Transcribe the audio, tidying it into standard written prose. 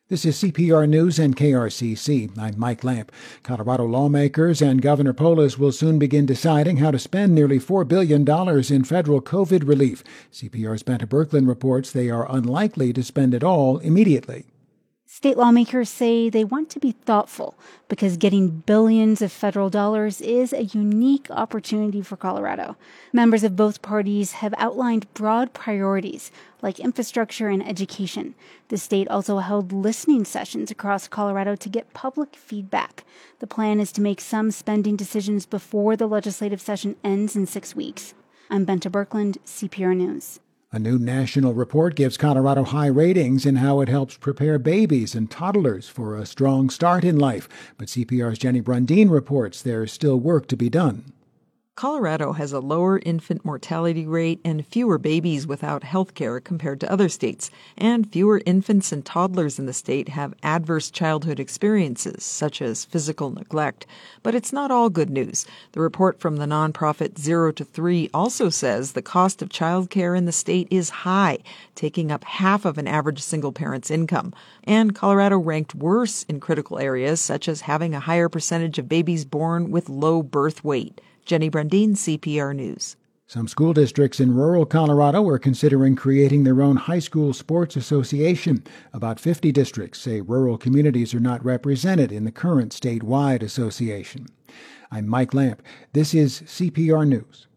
This is CPR News and KRCC. I'm Mike Lamp. Colorado lawmakers and Governor Polis will soon begin deciding how to spend nearly $4 billion in federal COVID relief. CPR's Benta Berkland reports they are unlikely to spend it all immediately. State lawmakers say they want to be thoughtful because getting billions of federal dollars is a unique opportunity for Colorado. Members of both parties have outlined broad priorities like infrastructure and education. The state also held listening sessions across Colorado to get public feedback. The plan is to make some spending decisions before the legislative session ends in 6 weeks. I'm Benta Berkland, CPR News. A new national report gives Colorado high ratings in how it helps prepare babies and toddlers for a strong start in life. But CPR's Jenny Brundin reports there's still work to be done. Colorado has a lower infant mortality rate and fewer babies without health care compared to other states, and fewer infants and toddlers in the state have adverse childhood experiences, such as physical neglect. But it's not all good news. The report from the nonprofit 0 to 3 also says the cost of child care in the state is high, taking up half of an average single parent's income. And Colorado ranked worse in critical areas, such as having a higher percentage of babies born with low birth weight. Jenny Brundin, CPR News. Some school districts in rural Colorado are considering creating their own high school sports association. About 50 districts say rural communities are not represented in the current statewide association. I'm Mike Lamp. This is CPR News.